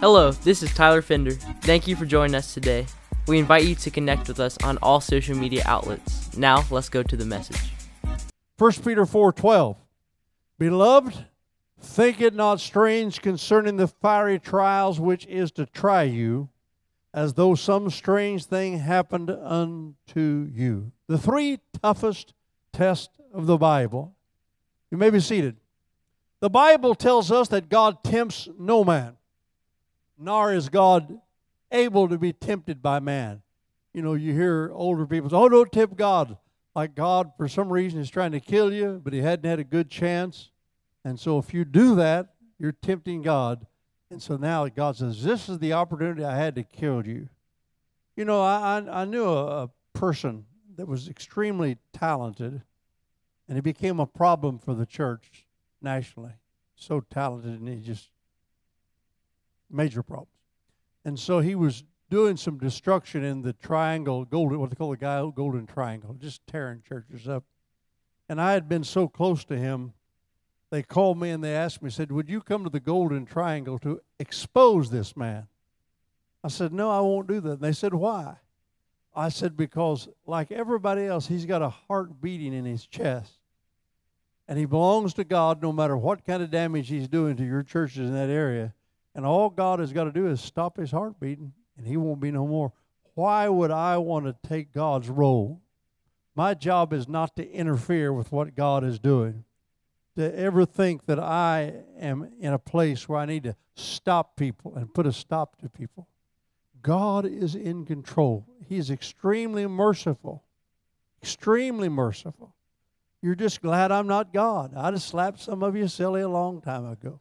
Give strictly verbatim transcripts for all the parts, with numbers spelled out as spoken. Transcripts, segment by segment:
Hello, this is Tyler Fender. Thank you for joining us today. We invite you to connect with us on all social media outlets. Now, let's go to the message. First Peter four twelve. Beloved, think it not strange concerning the fiery trials which is to try you, as though some strange thing happened unto you. The three toughest tests of the Bible. You may be seated. The Bible tells us that God tempts no man, nor is God able to be tempted by man. You know, you hear older people say, oh, don't tempt God. Like God, for some reason, is trying to kill you, but he hadn't had a good chance. And so if you do that, you're tempting God. And so now God says, this is the opportunity I had to kill you. You know, I, I, I knew a, a person that was extremely talented, and he became a problem for the church nationally. So talented, and he just major problems. And so he was doing some destruction in the triangle, golden, what they call the guy, golden triangle, just tearing churches up. And I had been so close to him, they called me and they asked me, said, would you come to the golden triangle to expose this man? I said, no, I won't do that. And they said, why? I said, because like everybody else, he's got a heart beating in his chest. And he belongs to God no matter what kind of damage he's doing to your churches in that area. And all God has got to do is stop his heart beating, and he won't be no more. Why would I want to take God's role? My job is not to interfere with what God is doing, to ever think that I am in a place where I need to stop people and put a stop to people. God is in control. He is extremely merciful, extremely merciful. You're just glad I'm not God. I'd have slapped some of you silly a long time ago.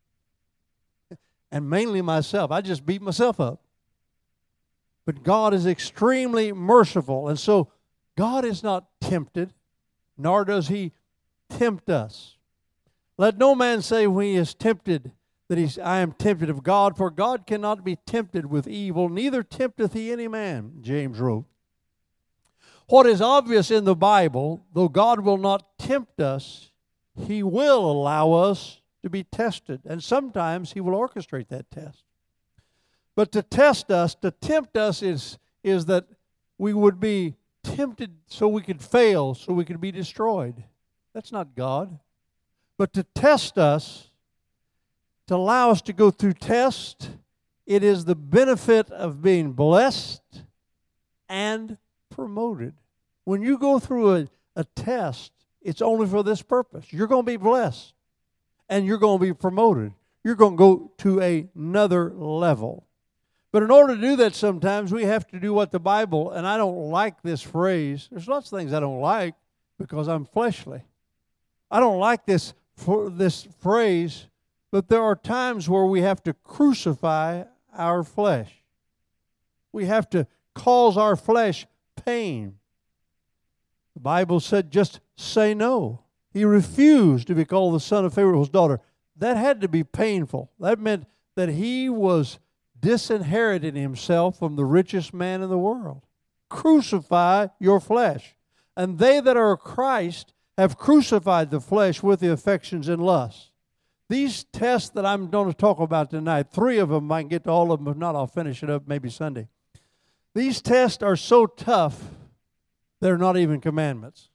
And mainly myself. I just beat myself up. But God is extremely merciful. And so God is not tempted, nor does he tempt us. Let no man say when he is tempted that he's, I am tempted of God, for God cannot be tempted with evil, neither tempteth he any man, James wrote. What is obvious in the Bible, though God will not tempt us, he will allow us to be tested. And sometimes he will orchestrate that test. But to test us, to tempt us is, is that we would be tempted so we could fail, so we could be destroyed. That's not God. But to test us, to allow us to go through tests, it is the benefit of being blessed and promoted. When you go through a, a test, it's only for this purpose. You're going to be blessed and you're going to be promoted. You're going to go to another level. But in order to do that, sometimes we have to do what the Bible, and I don't like this phrase. There's lots of things I don't like because I'm fleshly. I don't like this, this phrase, but there are times where we have to crucify our flesh. We have to cause our flesh pain. The Bible said just say no. He refused to be called the son of Pharaoh's daughter. That had to be painful. That meant that he was disinheriting himself from the richest man in the world. Crucify your flesh. And they that are Christ have crucified the flesh with the affections and lusts. These tests that I'm going to talk about tonight, three of them, I can get to all of them. If not, I'll finish it up maybe Sunday. These tests are so tough, they're not even commandments.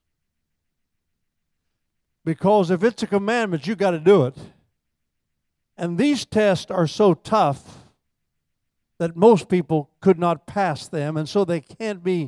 Because if it's a commandment, you got to do it. And these tests are so tough that most people could not pass them, and so they can't be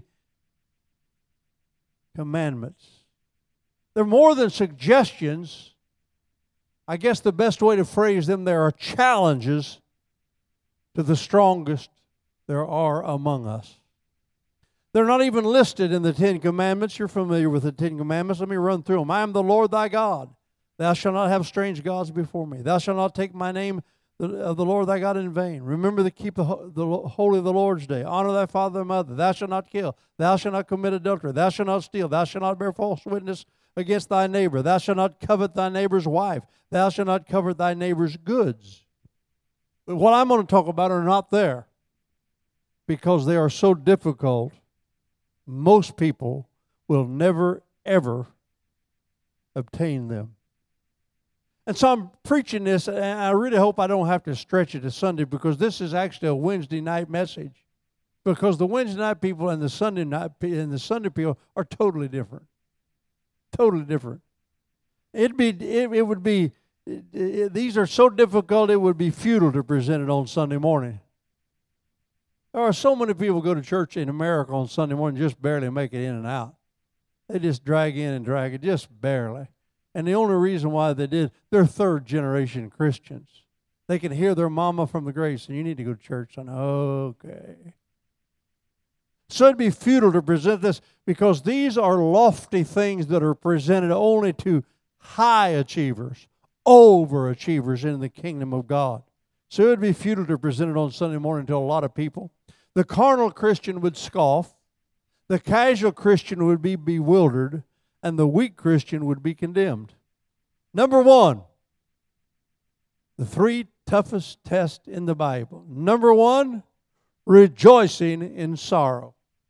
commandments. They're more than suggestions. I guess the best way to phrase them, there are challenges to the strongest there are among us. They're not even listed in the Ten Commandments. You're familiar with the Ten Commandments. Let me run through them. I am the Lord thy God. Thou shalt not have strange gods before me. Thou shalt not take my name of the Lord thy God in vain. Remember to keep the, the holy of the Lord's day. Honor thy father and mother. Thou shalt not kill. Thou shalt not commit adultery. Thou shalt not steal. Thou shalt not bear false witness against thy neighbor. Thou shalt not covet thy neighbor's wife. Thou shalt not covet thy neighbor's goods. But what I'm going to talk about are not there because they are so difficult. Most people will never, ever obtain them. And so I'm preaching this, and I really hope I don't have to stretch it to Sunday, because this is actually a Wednesday night message. Because the Wednesday night people and the Sunday night and the Sunday people are totally different. Totally different. It'd be it, it would be it, it, these are so difficult it would be futile to present it on Sunday morning. There are so many people go to church in America on Sunday morning just barely make it in and out. They just drag in and drag it, just barely. And the only reason why they did, they're third generation Christians. They can hear their mama from the grave saying, "You need to go to church." And okay. So it'd be futile to present this, because these are lofty things that are presented only to high achievers, overachievers in the kingdom of God. So it would be futile to present it on Sunday morning to a lot of people. The carnal Christian would scoff, the casual Christian would be bewildered, and the weak Christian would be condemned. Number one, the three toughest tests in the Bible. Number one, rejoicing in sorrow.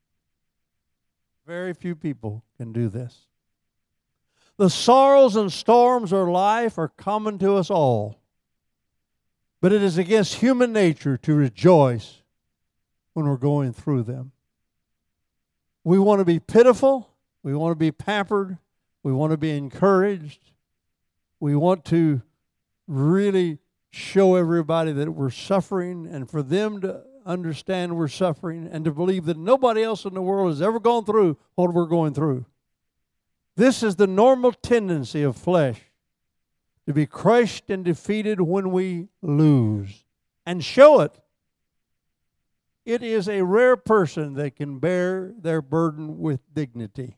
Very few people can do this. The sorrows and storms of life are common to us all. But it is against human nature to rejoice when we're going through them. We want to be pitiful. We want to be pampered. We want to be encouraged. We want to really show everybody that we're suffering, and for them to understand we're suffering, and to believe that nobody else in the world has ever gone through what we're going through. This is the normal tendency of flesh, to be crushed and defeated when we lose, and show it. It is a rare person that can bear their burden with dignity.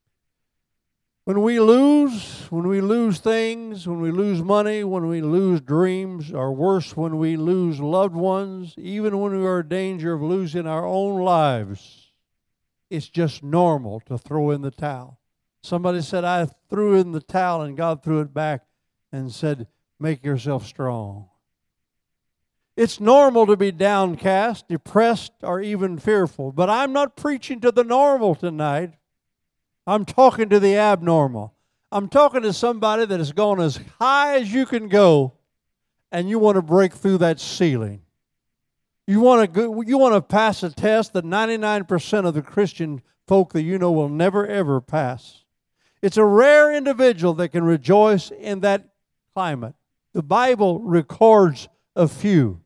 When we lose, when we lose things, when we lose money, when we lose dreams, or worse, when we lose loved ones, even when we are in danger of losing our own lives, it's just normal to throw in the towel. Somebody said, "I threw in the towel," and God threw it back and said, "Make yourself strong." It's normal to be downcast, depressed, or even fearful. But I'm not preaching to the normal tonight. I'm talking to the abnormal. I'm talking to somebody that has gone as high as you can go, and you want to break through that ceiling. You want to go, you want to pass a test that ninety-nine percent of the Christian folk that you know will never, ever pass. It's a rare individual that can rejoice in that climate. The Bible records a few.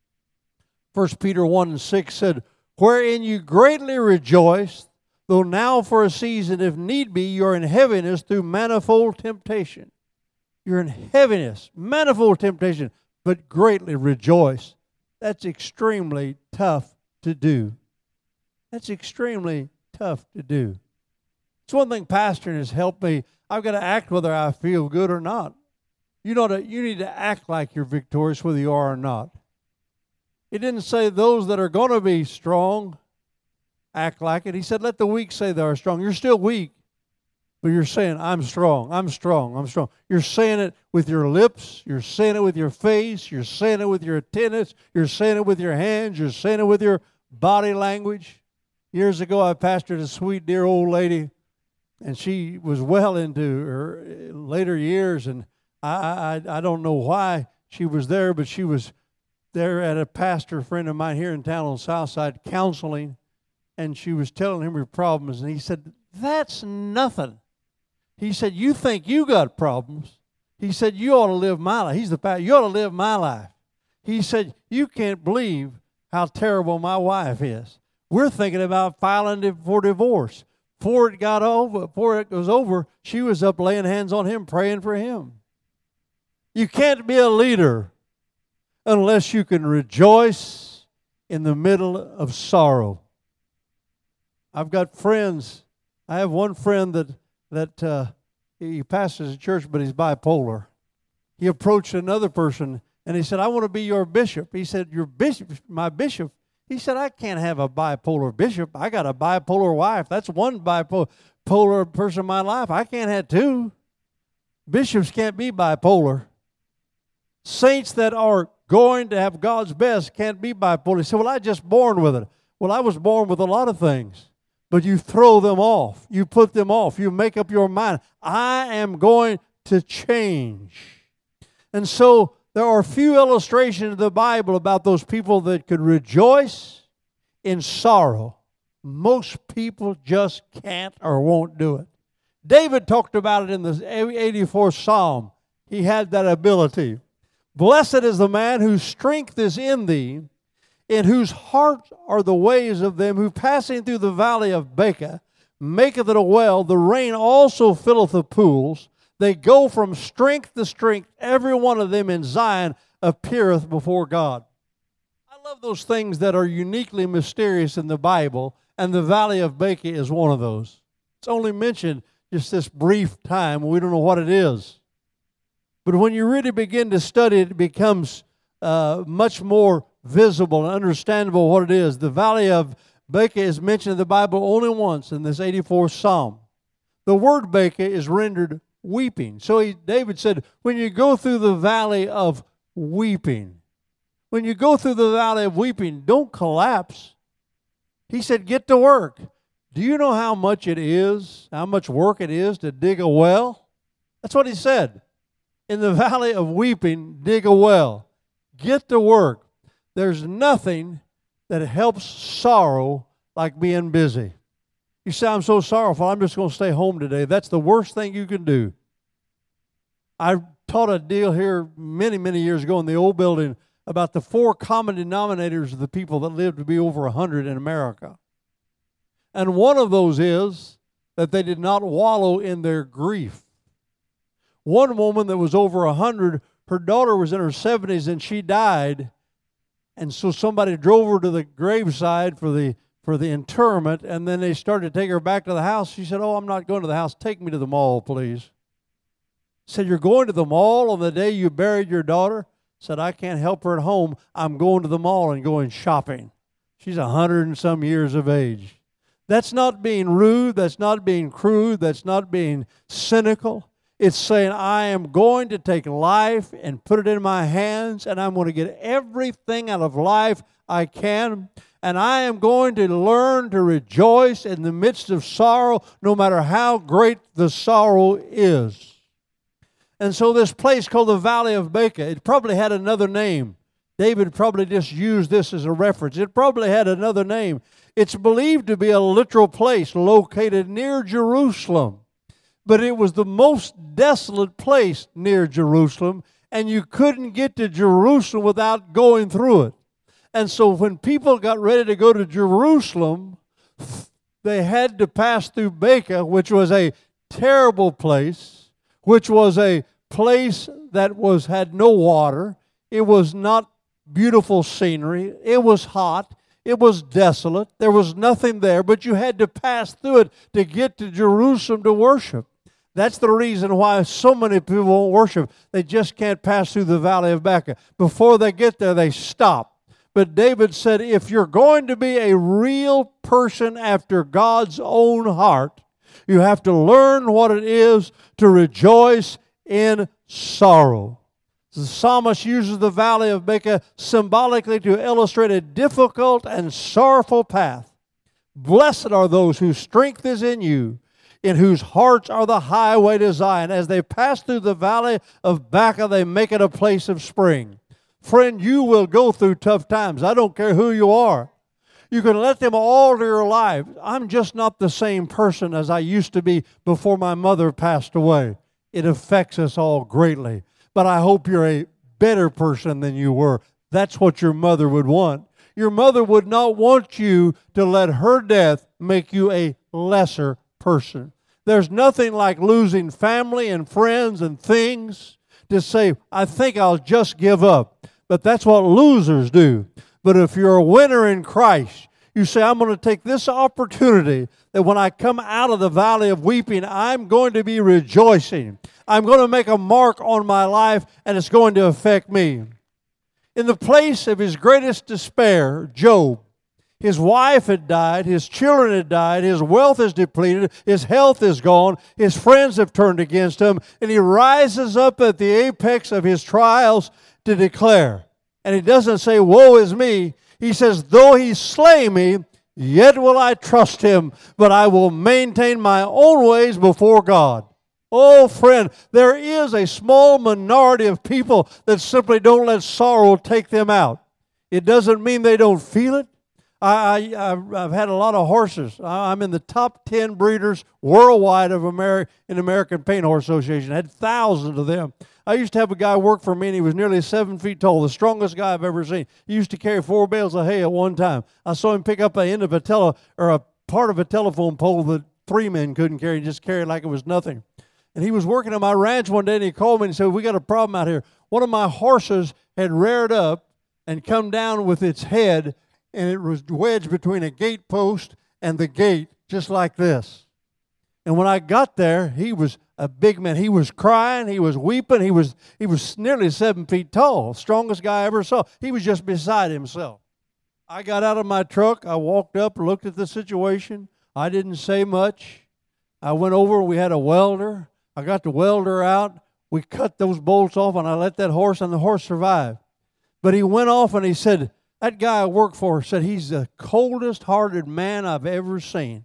First Peter one and six said, "Wherein you greatly rejoice, though now for a season, if need be, you are in heaviness through manifold temptation." You're in heaviness, manifold temptation, but greatly rejoice. That's extremely tough to do. That's extremely tough to do. It's one thing pastoring has helped me. I've got to act whether I feel good or not. You know that you need to act like you're victorious whether you are or not. It didn't say those that are going to be strong act like it. He said, let the weak say they are strong. You're still weak, but you're saying, I'm strong, I'm strong, I'm strong. You're saying it with your lips. You're saying it with your face. You're saying it with your attendance. You're saying it with your hands. You're saying it with your body language. Years ago, I pastored a sweet, dear old lady, and she was well into her later years, and I, I, I don't know why she was there, but she was there at a pastor friend of mine here in town on Southside counseling, and she was telling him her problems, and he said, that's nothing. He said, you think you got problems. He said, you ought to live my life. He's the pastor. You ought to live my life. He said, you can't believe how terrible my wife is. We're thinking about filing for divorce. Before it got over, before it was over, she was up laying hands on him, praying for him. You can't be a leader unless you can rejoice in the middle of sorrow. I've got friends. I have one friend that that uh, he pastors a church, but he's bipolar. He approached another person, and he said, I want to be your bishop. He said, your bishop, my bishop. He said, I can't have a bipolar bishop. I got a bipolar wife. That's one bipolar person in my life. I can't have two. Bishops can't be bipolar. Saints that are going to have God's best can't be bipolar. He said, well, I just born with it. Well, I was born with a lot of things. But you throw them off. You put them off. You make up your mind. I am going to change. And so there are few illustrations in the Bible about those people that could rejoice in sorrow. Most people just can't or won't do it. David talked about it in the eighty-fourth Psalm. He had that ability. Blessed is the man whose strength is in thee, in whose heart are the ways of them who passing through the valley of Baca maketh it a well. The rain also filleth the pools. They go from strength to strength. Every one of them in Zion appeareth before God. I love those things that are uniquely mysterious in the Bible, and the valley of Baca is one of those. It's only mentioned just this brief time. We don't know what it is. But when you really begin to study it, it becomes uh, much more visible and understandable what it is. The valley of Baca is mentioned in the Bible only once in this eighty-fourth Psalm. The word Baca is rendered weeping. So he, David said, when you go through the valley of weeping, when you go through the valley of weeping, don't collapse. He said, get to work. Do you know how much it is, how much work it is to dig a well? That's what he said. In the valley of weeping, dig a well. Get to work. There's nothing that helps sorrow like being busy. You say, I'm so sorrowful, I'm just going to stay home today. That's the worst thing you can do. I taught a deal here many, many years ago in the old building about the four common denominators of the people that live to be over one hundred in America. And one of those is that they did not wallow in their grief. One woman that was over one hundred, her daughter was in her seventies and she died. And so somebody drove her to the graveside for the for the interment, and then they started to take her back to the house. She said, oh, I'm not going to the house. Take me to the mall, please. Said, you're going to the mall on the day you buried your daughter? Said, I can't help her at home. I'm going to the mall and going shopping. She's a hundred and some years of age. That's not being rude. That's not being crude. That's not being cynical. It's saying, I am going to take life and put it in my hands, and I'm going to get everything out of life I can. And I am going to learn to rejoice in the midst of sorrow, no matter how great the sorrow is. And so this place called the Valley of Baca, it probably had another name. David probably just used this as a reference. It probably had another name. It's believed to be a literal place located near Jerusalem. But it was the most desolate place near Jerusalem, and you couldn't get to Jerusalem without going through it. And so when people got ready to go to Jerusalem, they had to pass through Baca, which was a terrible place, which was a place that was had no water. It was not beautiful scenery. It was hot. It was desolate. There was nothing there, but you had to pass through it to get to Jerusalem to worship. That's the reason why so many people won't worship. They just can't pass through the Valley of Baca. Before they get there, they stop. But David said, if you're going to be a real person after God's own heart, you have to learn what it is to rejoice in sorrow. The psalmist uses the Valley of Baca symbolically to illustrate a difficult and sorrowful path. Blessed are those whose strength is in you, in whose hearts are the highway to Zion. As they pass through the Valley of Baca, they make it a place of spring. Friend, you will go through tough times. I don't care who you are. You can let them alter your life. I'm just not the same person as I used to be before my mother passed away. It affects us all greatly. But I hope you're a better person than you were. That's what your mother would want. Your mother would not want you to let her death make you a lesser person. There's nothing like losing family and friends and things to say, I think I'll just give up. But that's what losers do. But if you're a winner in Christ, you say, I'm going to take this opportunity that when I come out of the valley of weeping, I'm going to be rejoicing. I'm going to make a mark on my life, and it's going to affect me. In the place of his greatest despair, Job, his wife had died, his children had died, his wealth is depleted, his health is gone, his friends have turned against him, and he rises up at the apex of his trials to declare. And he doesn't say, woe is me. He says, though he slay me, yet will I trust him, but I will maintain my own ways before God. Oh, friend, there is a small minority of people that simply don't let sorrow take them out. It doesn't mean they don't feel it. I, I, I've, I've had a lot of horses. I'm in the top ten breeders worldwide of Ameri- in American Paint Horse Association. I had thousands of them. I used to have a guy work for me, and he was nearly seven feet tall, the strongest guy I've ever seen. He used to carry four bales of hay at one time. I saw him pick up an end of a tele or a part of a telephone pole that three men couldn't carry, and just carry it like it was nothing. And he was working on my ranch one day, and he called me and said, "We got a problem out here. One of my horses had reared up and come down with its head, and it was wedged between a gate post and the gate, just like this." And when I got there, he was a big man. He was crying. He was weeping. He was he was nearly seven feet tall, strongest guy I ever saw. He was just beside himself. I got out of my truck. I walked up, looked at the situation. I didn't say much. I went over. We had a welder. I got the welder out. We cut those bolts off, and I let that horse, and the horse survived. But he went off, and he said, that guy I work for said he's the coldest-hearted man I've ever seen.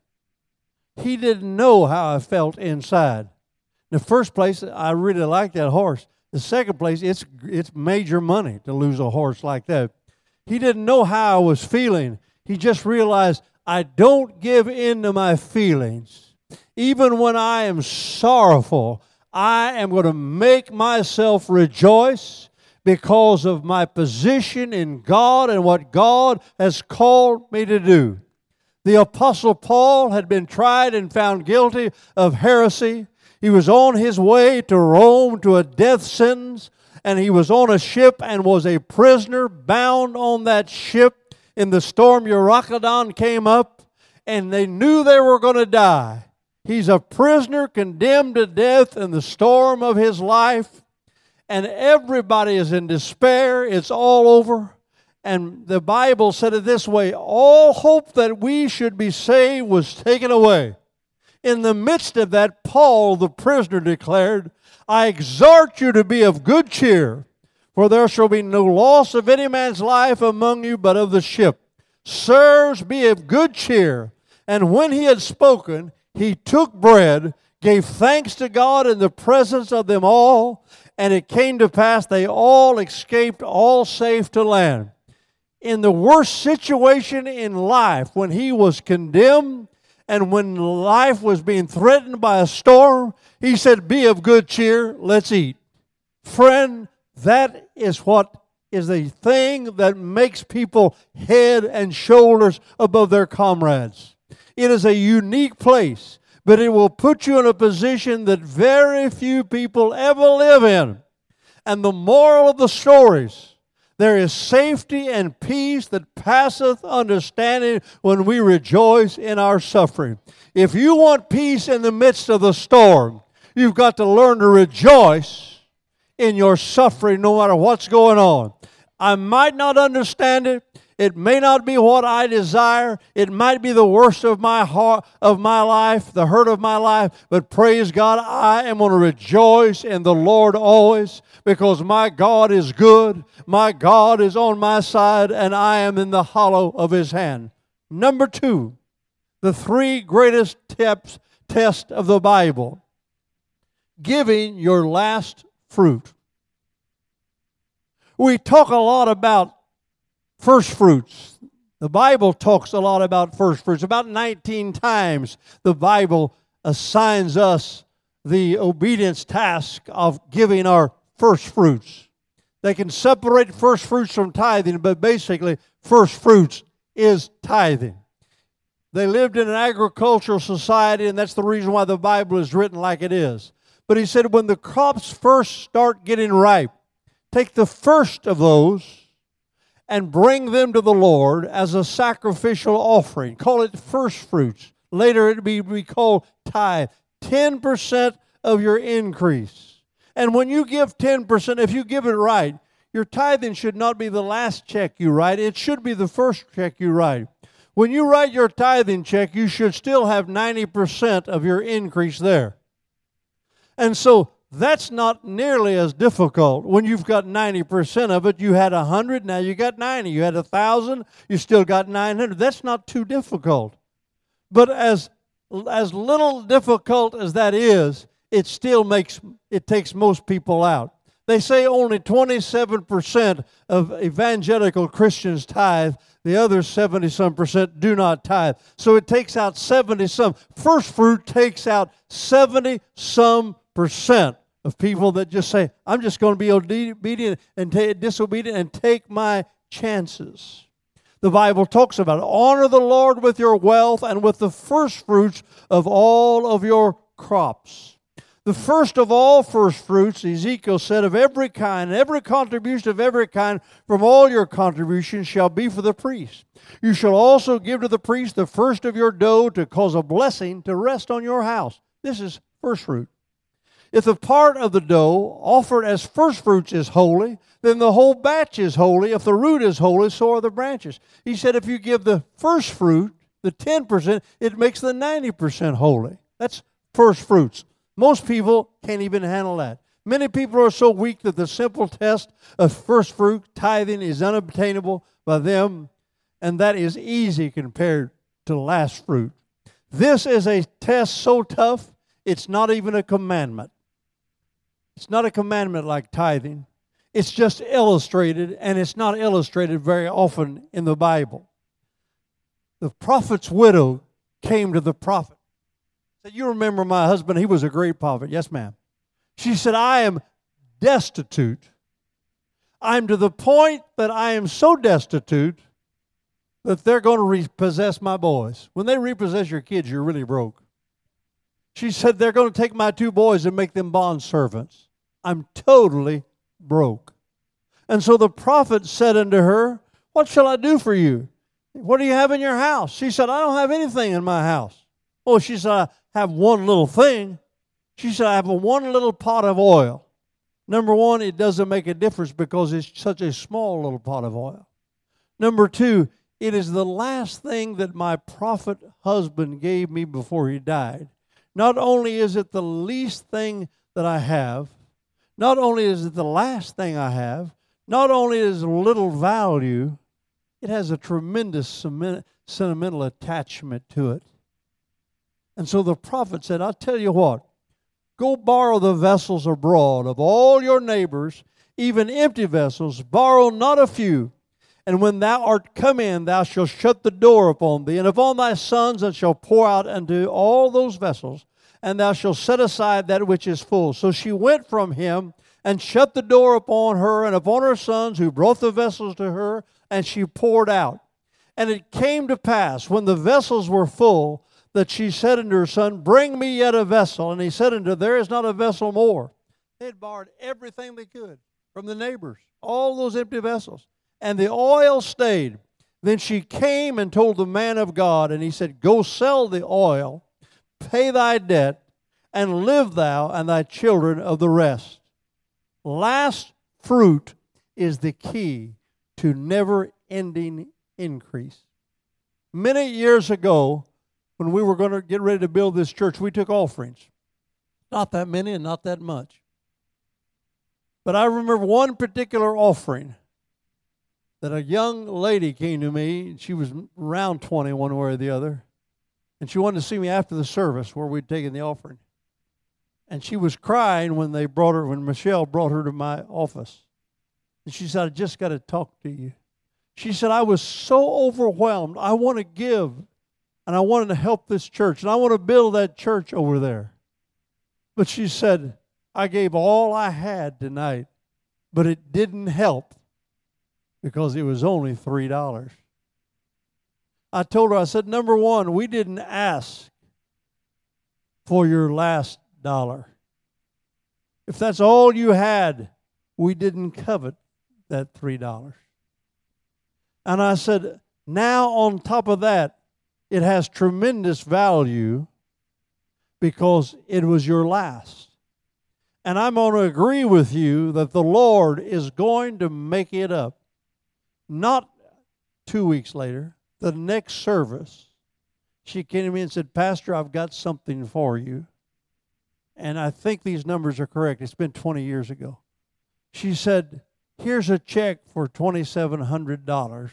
He didn't know how I felt inside. In the first place, I really like that horse. The second place, it's it's major money to lose a horse like that. He didn't know how I was feeling. He just realized I don't give in to my feelings. Even when I am sorrowful, I am going to make myself rejoice because of my position in God and what God has called me to do. The Apostle Paul had been tried and found guilty of heresy. He was on his way to Rome to a death sentence, and he was on a ship and was a prisoner bound on that ship. In the storm, Euroclydon came up, and they knew they were going to die. He's a prisoner condemned to death in the storm of his life, and everybody is in despair. It's all over. And the Bible said it this way, all hope that we should be saved was taken away. In the midst of that, Paul, the prisoner, declared, I exhort you to be of good cheer, for there shall be no loss of any man's life among you, but of the ship. Sirs, be of good cheer. And when he had spoken, he took bread, gave thanks to God in the presence of them all, and it came to pass they all escaped, all safe to land. In the worst situation in life, when he was condemned and when life was being threatened by a storm, he said, be of good cheer, let's eat. Friend, that is what is the thing that makes people head and shoulders above their comrades. It is a unique place, but it will put you in a position that very few people ever live in. And the moral of the stories, there is safety and peace that passeth understanding when we rejoice in our suffering. If you want peace in the midst of the storm, you've got to learn to rejoice in your suffering no matter what's going on. I might not understand it. It may not be what I desire. It might be the worst of my heart, of my life, the hurt of my life. But praise God, I am going to rejoice in the Lord always, because my God is good. My God is on my side, and I am in the hollow of His hand. Number two, the three greatest tips, tests of the Bible. Giving your last fruit. We talk a lot about first fruits. The Bible talks a lot about first fruits. About nineteen times the Bible assigns us the obedience task of giving our first fruits. They can separate first fruits from tithing, but basically first fruits is tithing. They lived in an agricultural society, and that's the reason why the Bible is written like it is. But he said when the crops first start getting ripe, take the first of those and bring them to the Lord as a sacrificial offering. Call it first fruits. Later it will be called tithe. ten percent of your increase. And when you give ten percent, if you give it right, your tithing should not be the last check you write. It should be the first check you write. When you write your tithing check, you should still have ninety percent of your increase there. And so that's not nearly as difficult. When you've got ninety percent of it, you had one hundred, now you got ninety. You had one thousand, you still got nine hundred. That's not too difficult. But as, as little difficult as that is, it still makes, it takes most people out. They say only twenty-seven percent of evangelical Christians tithe. The other seventy-some percent do not tithe. So it takes out seventy-some. First fruit takes out seventy-some percent of people that just say, I'm just going to be obedient and t- disobedient and take my chances. The Bible talks about it. Honor the Lord with your wealth and with the first fruits of all of your crops. The first of all first fruits, Ezekiel said, of every kind, every contribution of every kind from all your contributions shall be for the priest. You shall also give to the priest the first of your dough to cause a blessing to rest on your house. This is first fruit. If the part of the dough offered as first fruits is holy, then the whole batch is holy. If the root is holy, so are the branches. He said if you give the first fruit, the ten percent, it makes the ninety percent holy. That's first fruits. Most people can't even handle that. Many people are so weak that the simple test of first fruit tithing is unobtainable by them, and that is easy compared to last fruit. This is a test so tough, it's not even a commandment. It's not a commandment like tithing. It's just illustrated, and it's not illustrated very often in the Bible. The prophet's widow came to the prophet. Said, you remember my husband, he was a great prophet. Yes, ma'am. She said, I am destitute. I'm to the point that I am so destitute that they're going to repossess my boys. When they repossess your kids, you're really broke. She said, they're going to take my two boys and make them bond servants. I'm totally broke. And so the prophet said unto her, what shall I do for you? What do you have in your house? She said, I don't have anything in my house. Oh, she said, I have one little thing. She said, I have a one little pot of oil. Number one, it doesn't make a difference because it's such a small little pot of oil. Number two, it is the last thing that my prophet husband gave me before he died. Not only is it the least thing that I have, not only is it the last thing I have, not only is it little value, it has a tremendous sentimental attachment to it. And so the prophet said, I'll tell you what, go borrow the vessels abroad of all your neighbors, even empty vessels, borrow not a few. And when thou art come in, thou shalt shut the door upon thee, and upon thy sons, and shalt pour out unto all those vessels, and thou shalt set aside that which is full. So she went from him, and shut the door upon her, and upon her sons, who brought the vessels to her, and she poured out. And it came to pass, when the vessels were full, that she said unto her son, bring me yet a vessel. And he said unto her, there is not a vessel more. They had borrowed everything they could from the neighbors, all those empty vessels. And the oil stayed. Then she came and told the man of God, and he said, go sell the oil, pay thy debt, and live thou and thy children of the rest. Last fruit is the key to never-ending increase. Many years ago, when we were going to get ready to build this church, we took offerings. Not that many and not that much. But I remember one particular offering that a young lady came to me. She was around twenty, one way or the other. And she wanted to see me after the service where we'd taken the offering. And she was crying when they brought her, when Michelle brought her to my office. And she said, I just got to talk to you. She said, I was so overwhelmed. I want to give. And I wanted to help this church. And I want to build that church over there. But she said, I gave all I had tonight. But it didn't help because it was only three dollars. I told her, I said, number one, we didn't ask for your last dollar. If that's all you had, we didn't covet that three dollars. And I said, now on top of that, it has tremendous value because it was your last. And I'm going to agree with you that the Lord is going to make it up. Not two weeks later, the next service, she came to me and said, Pastor, I've got something for you. And I think these numbers are correct. It's been twenty years ago. She said, here's a check for twenty-seven hundred dollars.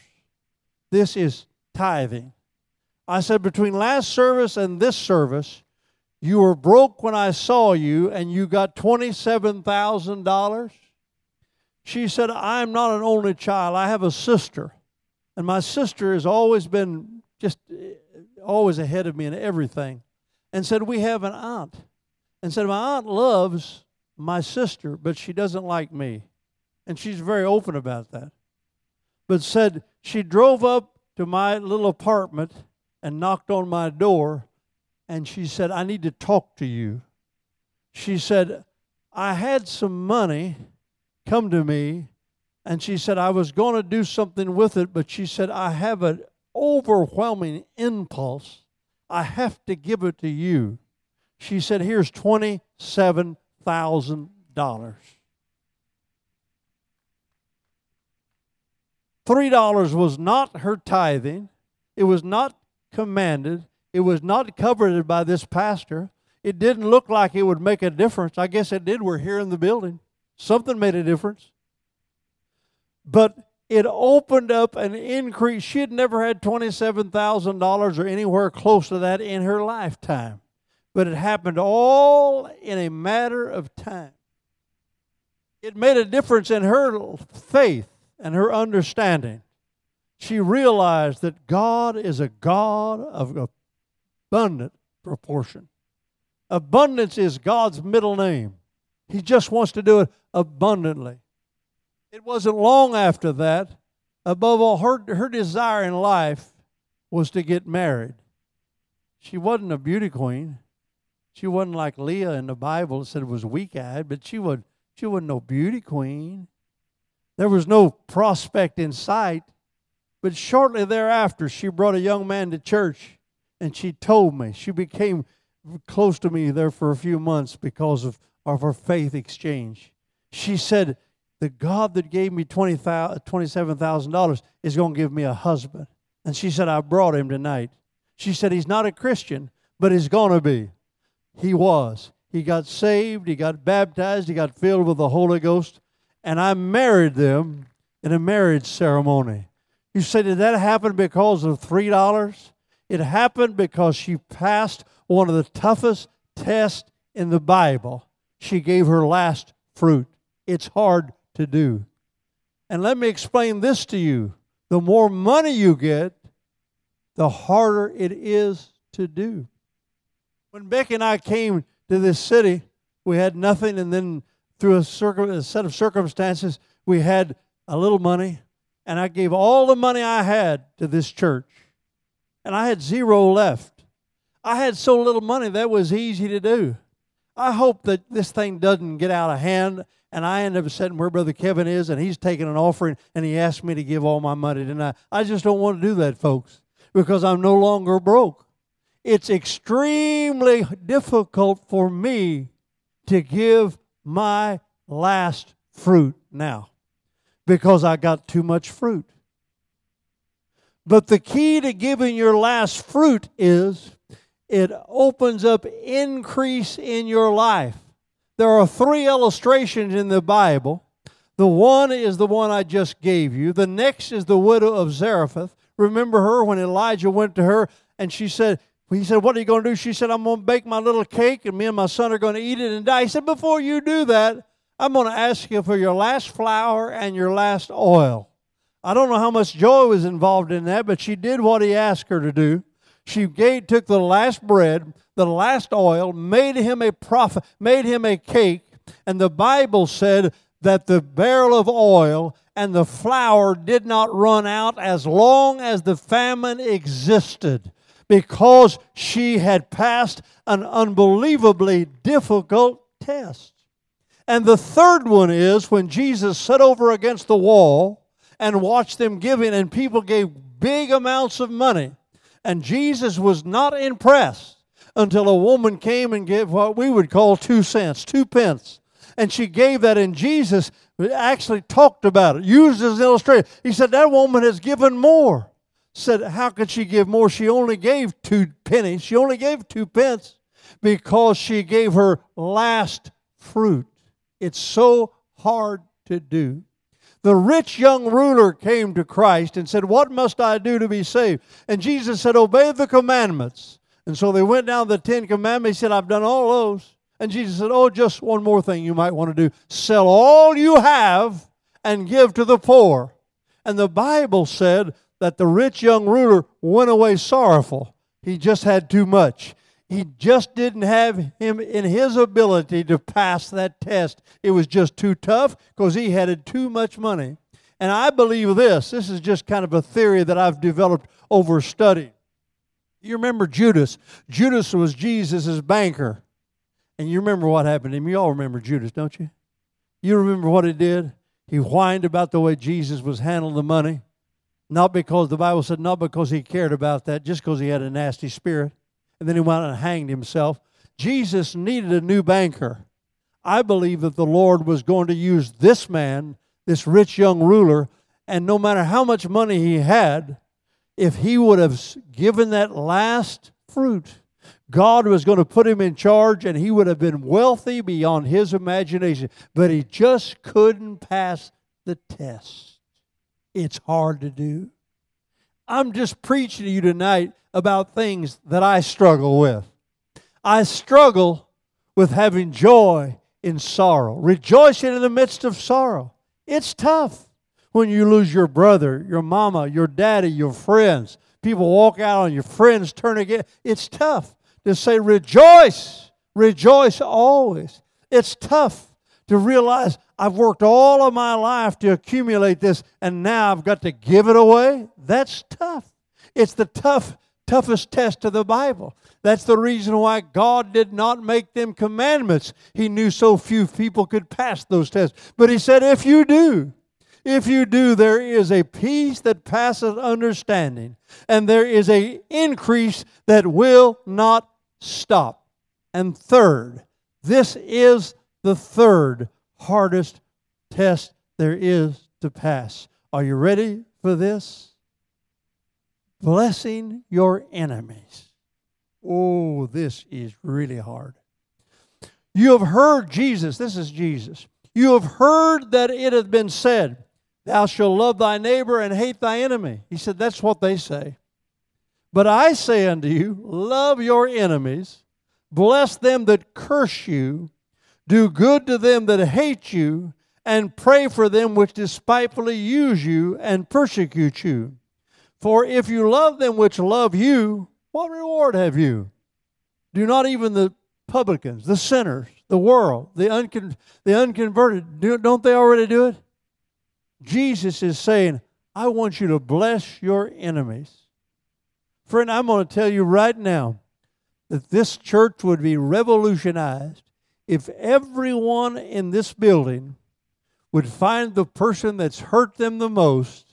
This is tithing. I said, between last service and this service, You were broke when I saw you, and you got twenty-seven thousand dollars. She said, I'm not an only child. I have a sister. And my sister has always been just always ahead of me in everything. And said, we have an aunt. And said, my aunt loves my sister, but she doesn't like me. And she's very open about that. But said, she drove up to my little apartment and knocked on my door. And she said, I need to talk to you. She said, I had some money come to me. And she said, I was going to do something with it. But she said, I have an overwhelming impulse. I have to give it to you. She said, here's twenty-seven thousand dollars. Three dollars was not her tithing. It was not commanded. It was not covered by this pastor. It didn't look like it would make a difference. I guess it did. We're here in the building. Something made a difference. But it opened up an increase. She had never had twenty-seven thousand dollars or anywhere close to that in her lifetime. But it happened all in a matter of time. It made a difference in her faith and her understanding. She realized that God is a God of abundant proportion. Abundance is God's middle name. He just wants to do it abundantly. It wasn't long after that, above all, her, her desire in life was to get married. She wasn't a beauty queen. She wasn't like Leah in the Bible that said it was weak-eyed, but she, would, she wasn't no beauty queen. There was no prospect in sight. But shortly thereafter, she brought a young man to church, and she told me. She became close to me there for a few months because of, of her faith exchange. She said, the God that gave me twenty-seven thousand dollars is going to give me a husband. And she said, I brought him tonight. She said, he's not a Christian, but he's going to be. He was. He got saved. He got baptized. He got filled with the Holy Ghost. And I married them in a marriage ceremony. You say, did that happen because of three dollars? It happened because she passed one of the toughest tests in the Bible. She gave her last fruit. It's hard to do. And let me explain this to you. The more money you get, the harder it is to do. When Becky and I came to this city, we had nothing, and then through a, circum- a set of circumstances, we had a little money, and I gave all the money I had to this church, and I had zero left. I had so little money, that was easy to do. I hope that this thing doesn't get out of hand, and I end up sitting where Brother Kevin is, and he's taking an offering, and he asked me to give all my money tonight. I just don't want to do that, folks, because I'm no longer broke. It's extremely difficult for me to give my last fruit now because I got too much fruit. But the key to giving your last fruit is it opens up increase in your life. There are three illustrations in the Bible. The one is the one I just gave you. The next is the widow of Zarephath. Remember her when Elijah went to her and she said, he said, what are you going to do? She said, I'm going to bake my little cake and me and my son are going to eat it and die. He said, before you do that, I'm going to ask you for your last flour and your last oil. I don't know how much joy was involved in that, but she did what he asked her to do. She gave, took the last bread, the last oil, made him a prophet, made him a cake, and the Bible said that the barrel of oil and the flour did not run out as long as the famine existed, because she had passed an unbelievably difficult test. And the third one is when Jesus sat over against the wall and watched them giving, and people gave big amounts of money. And Jesus was not impressed until a woman came and gave what we would call two cents, two pence. And she gave that, and Jesus actually talked about it, used it as an illustration. He said, that woman has given more. Said, how could she give more? She only gave two pennies. She only gave two pence because she gave her last fruit. It's so hard to do. The rich young ruler came to Christ and said, what must I do to be saved? And Jesus said, obey the commandments. And so they went down to the Ten Commandments. He said, I've done all those. And Jesus said, oh, just one more thing you might want to do. Sell all you have and give to the poor. And the Bible said that the rich young ruler went away sorrowful. He just had too much. He just didn't have him in his ability to pass that test. It was just too tough because he had too much money. And I believe this. This is just kind of a theory that I've developed over study. You remember Judas. Judas was Jesus' banker. And you remember what happened to him. You all remember Judas, don't you? You remember what he did? He whined about the way Jesus was handling the money. Not because, the Bible said, not because he cared about that, just because he had a nasty spirit. And then he went and hanged himself. Jesus needed a new banker. I believe that the Lord was going to use this man, this rich young ruler, and no matter how much money he had, if he would have given that last fruit, God was going to put him in charge and he would have been wealthy beyond his imagination. But he just couldn't pass the test. It's hard to do. I'm just preaching to you tonight about things that I struggle with. I struggle with having joy in sorrow, rejoicing in the midst of sorrow. It's tough when you lose your brother, your mama, your daddy, your friends. People walk out on your friends, turn again. It's tough to say rejoice, rejoice always. It's tough to realize I've worked all of my life to accumulate this and now I've got to give it away. That's tough. It's the tough, toughest test of the Bible. That's the reason why God did not make them commandments. He knew so few people could pass those tests. But He said, if you do, if you do, there is a peace that passeth understanding, and there is an increase that will not stop. And third, this is the third hardest test there is to pass. Are you ready for this? Blessing your enemies. Oh, this is really hard. You have heard Jesus, this is Jesus. You have heard that it hath been said, thou shalt love thy neighbor and hate thy enemy. He said, that's what they say. But I say unto you, love your enemies, bless them that curse you, do good to them that hate you, and pray for them which despitefully use you and persecute you. For if you love them which love you, what reward have you? Do not even the publicans, the sinners, the world, the, uncon- the unconverted, do, don't they already do it? Jesus is saying, I want you to bless your enemies. Friend, I'm going to tell you right now that this church would be revolutionized if everyone in this building would find the person that's hurt them the most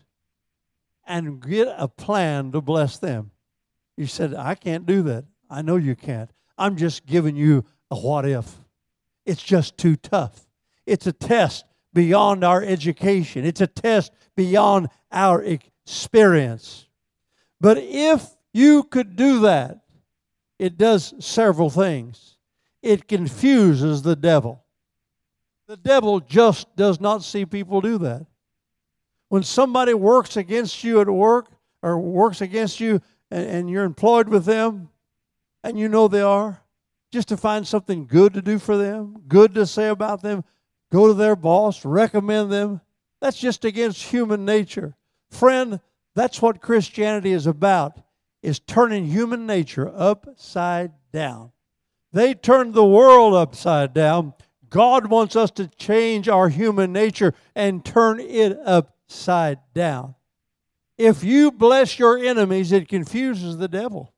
and get a plan to bless them. You said, I can't do that. I know you can't. I'm just giving you a what if. It's just too tough. It's a test beyond our education. It's a test beyond our experience. But if you could do that, it does several things. It confuses the devil. The devil just does not see people do that. When somebody works against you at work or works against you and, and you're employed with them and you know they are, just to find something good to do for them, good to say about them, go to their boss, recommend them, that's just against human nature. Friend, that's what Christianity is about, is turning human nature upside down. They turned the world upside down. God wants us to change our human nature and turn it upside down. If you bless your enemies, it confuses the devil.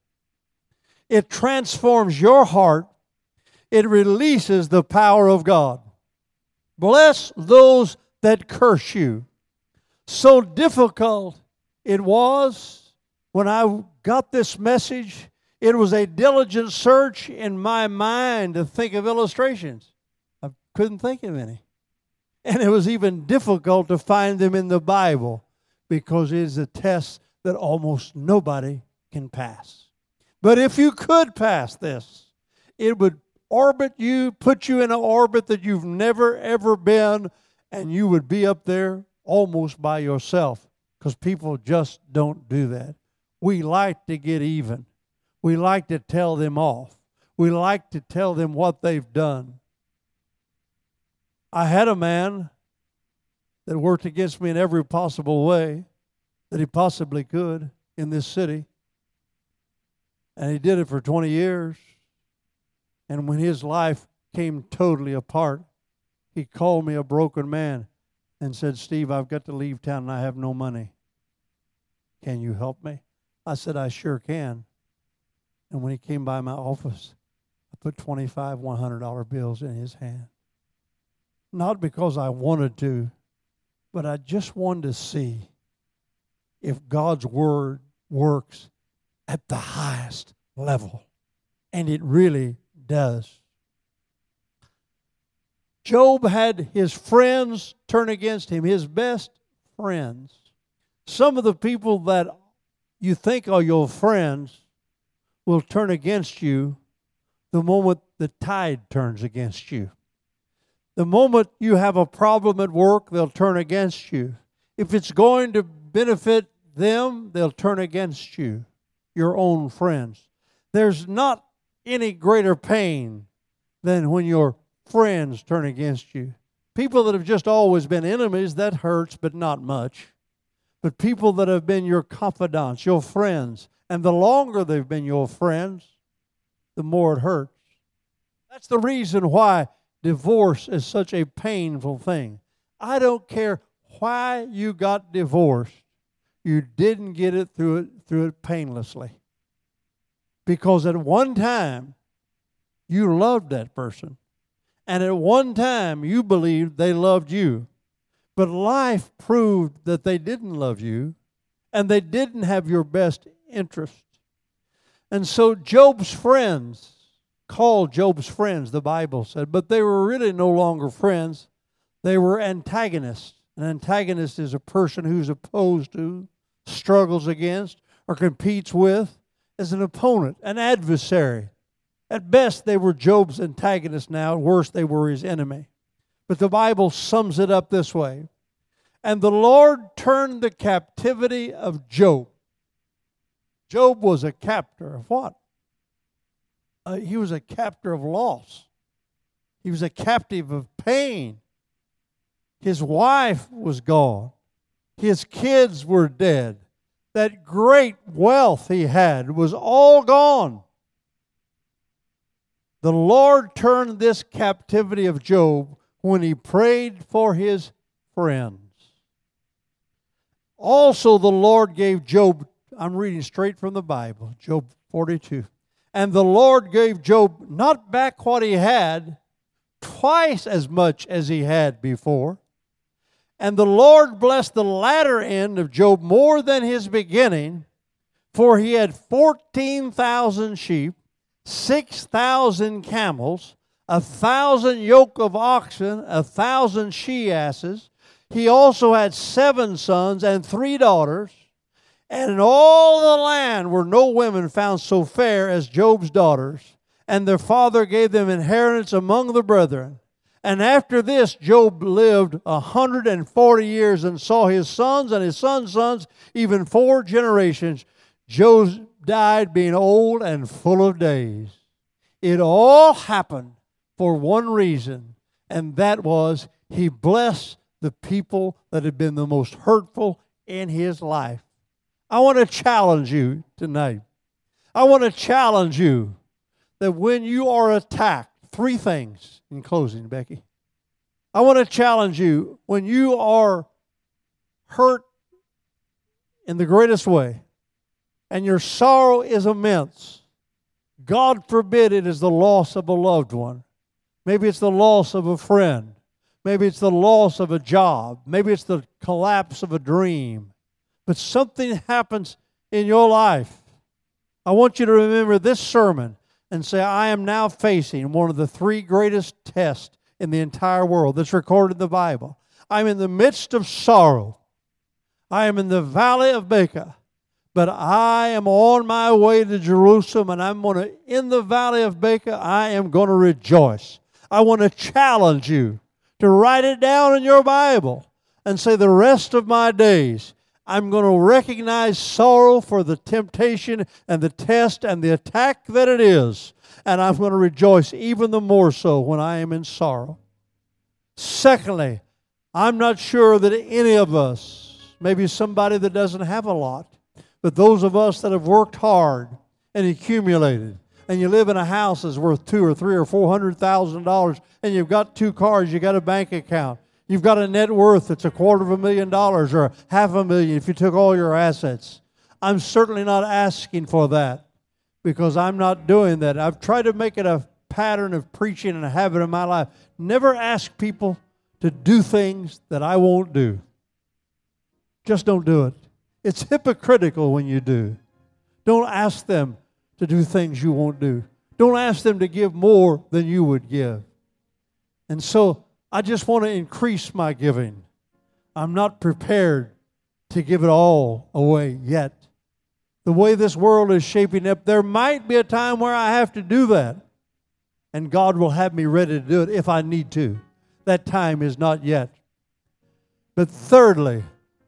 It transforms your heart. It releases the power of God. Bless those that curse you. So difficult it was when I got this message. It was a diligent search in my mind to think of illustrations. I couldn't think of any. And it was even difficult to find them in the Bible because it is a test that almost nobody can pass. But if you could pass this, it would orbit you, put you in an orbit that you've never, ever been, and you would be up there almost by yourself because people just don't do that. We like to get even. We like to tell them off. We like to tell them what they've done. I had a man that worked against me in every possible way that he possibly could in this city. And he did it for twenty years. And when his life came totally apart, he called me a broken man and said, Steve, I've got to leave town and I have no money. Can you help me? I said, I sure can. And when he came by my office, I put twenty-five one hundred dollar bills in his hand. Not because I wanted to, but I just wanted to see if God's word works at the highest level. And it really does. Job had his friends turn against him, his best friends. Some of the people that you think are your friends will turn against you the moment the tide turns against you. The moment you have a problem at work, they'll turn against you. If it's going to benefit them, they'll turn against you, your own friends. There's not any greater pain than when your friends turn against you. People that have just always been enemies, that hurts, but not much. But people that have been your confidants, your friends, and the longer they've been your friends, the more it hurts. That's the reason why divorce is such a painful thing. I don't care why you got divorced. You didn't get it through it through it painlessly. Because at one time, you loved that person. And at one time, you believed they loved you. But life proved that they didn't love you, and they didn't have your best interest. And so Job's friends, called Job's friends, the Bible said, but they were really no longer friends. They were antagonists. An antagonist is a person who's opposed to, struggles against, or competes with as an opponent, an adversary. At best, they were Job's antagonists now. At worst, they were his enemy. But the Bible sums it up this way. And the Lord turned the captivity of Job. Job was a captor of what? Uh, he was a captor of loss. He was a captive of pain. His wife was gone. His kids were dead. That great wealth he had was all gone. The Lord turned this captivity of Job when he prayed for his friends. Also the Lord gave Job, I'm reading straight from the Bible, Job forty-two. And the Lord gave Job not back what he had, twice as much as he had before. And the Lord blessed the latter end of Job more than his beginning, for he had fourteen thousand sheep, six thousand camels, a thousand yoke of oxen, a thousand she-asses. He also had seven sons and three daughters. And in all the land were no women found so fair as Job's daughters. And their father gave them inheritance among the brethren. And after this, Job lived a hundred and forty years and saw his sons and his sons' sons, even four generations. Job died being old and full of days. It all happened for one reason, and that was he blessed the people that had been the most hurtful in his life. I want to challenge you tonight. I want to challenge you that when you are attacked, three things in closing, Becky. I want to challenge you when you are hurt in the greatest way and your sorrow is immense. God forbid it is the loss of a loved one. Maybe it's the loss of a friend. Maybe it's the loss of a job. Maybe it's the collapse of a dream. But something happens in your life. I want you to remember this sermon and say, I am now facing one of the three greatest tests in the entire world that's recorded in the Bible. I'm in the midst of sorrow. I am in the valley of Baca. But I am on my way to Jerusalem, and I'm going to, in the valley of Baca, I am going to rejoice. I want to challenge you to write it down in your Bible and say, the rest of my days, I'm going to recognize sorrow for the temptation and the test and the attack that it is. And I'm going to rejoice even the more so when I am in sorrow. Secondly, I'm not sure that any of us, maybe somebody that doesn't have a lot, but those of us that have worked hard and accumulated, and you live in a house that's worth two or three or four hundred thousand dollars, and you've got two cars, you got a bank account, you've got a net worth that's a quarter of a million dollars or half a million if you took all your assets. I'm certainly not asking for that because I'm not doing that. I've tried to make it a pattern of preaching and a habit in my life. Never ask people to do things that I won't do. Just don't do it. It's hypocritical when you do. Don't ask them to do things you won't do. Don't ask them to give more than you would give. And so I just want to increase my giving. I'm not prepared to give it all away yet. The way this world is shaping up, there might be a time where I have to do that. And God will have me ready to do it if I need to. That time is not yet. But thirdly,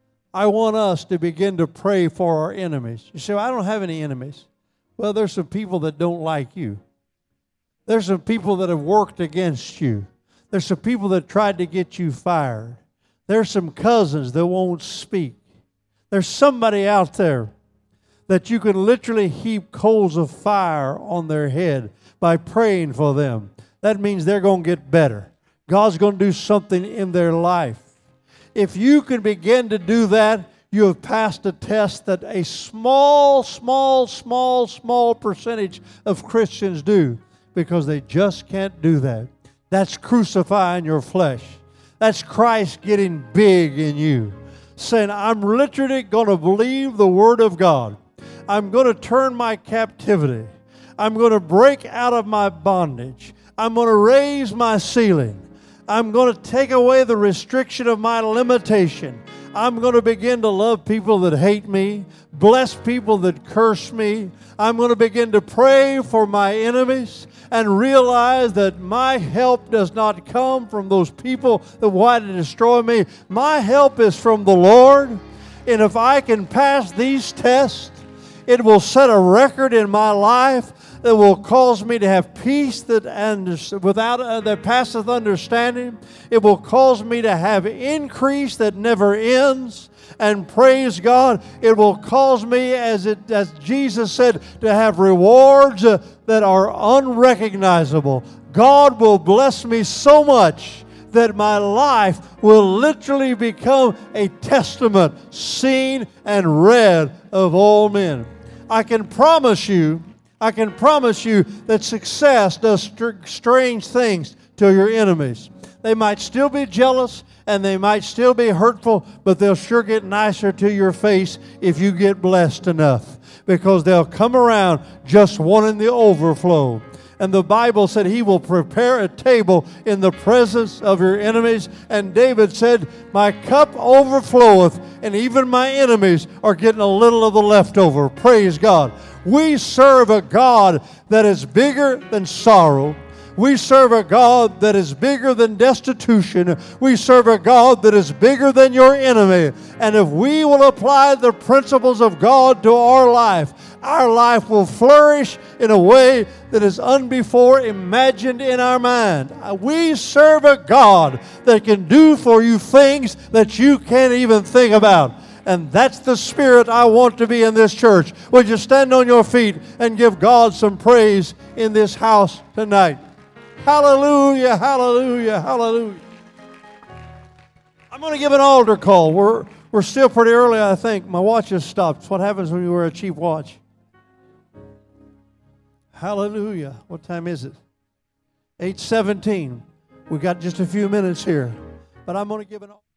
I want us to begin to pray for our enemies. You say, well, I don't have any enemies. Well, there's some people that don't like you. There's some people that have worked against you. There's some people that tried to get you fired. There's some cousins that won't speak. There's somebody out there that you can literally heap coals of fire on their head by praying for them. That means they're going to get better. God's going to do something in their life. If you can begin to do that, you have passed a test that a small, small, small, small percentage of Christians do because they just can't do that. That's crucifying your flesh. That's Christ getting big in you, saying, I'm literally going to believe the Word of God. I'm going to turn my captivity. I'm going to break out of my bondage. I'm going to raise my ceiling. I'm going to take away the restriction of my limitation. I'm going to begin to love people that hate me, bless people that curse me. I'm going to begin to pray for my enemies and realize that my help does not come from those people that want to destroy me. My help is from the Lord. And if I can pass these tests, it will set a record in my life that will cause me to have peace that and without uh, that passeth understanding. It will cause me to have increase that never ends. And praise God, it will cause me, as it as Jesus said, to have rewards uh, that are unrecognizable. God will bless me so much that my life will literally become a testament seen and read of all men. I can promise you I can promise you that success does str- strange things to your enemies. They might still be jealous and they might still be hurtful, but they'll sure get nicer to your face if you get blessed enough, because they'll come around just wanting the overflow. And the Bible said He will prepare a table in the presence of your enemies. And David said, my cup overfloweth, and even my enemies are getting a little of the leftover. Praise God. We serve a God that is bigger than sorrow. We serve a God that is bigger than destitution. We serve a God that is bigger than your enemy. And if we will apply the principles of God to our life, our life will flourish in a way that is unbefore imagined in our mind. We serve a God that can do for you things that you can't even think about. And that's the spirit I want to be in this church. Would you stand on your feet and give God some praise in this house tonight? Hallelujah, hallelujah, hallelujah. I'm going to give an altar call. We're, we're still pretty early, I think. My watch has stopped. What happens when you wear a cheap watch? Hallelujah. What time is it? eight seventeen. We've got just a few minutes here. But I'm going to give an altar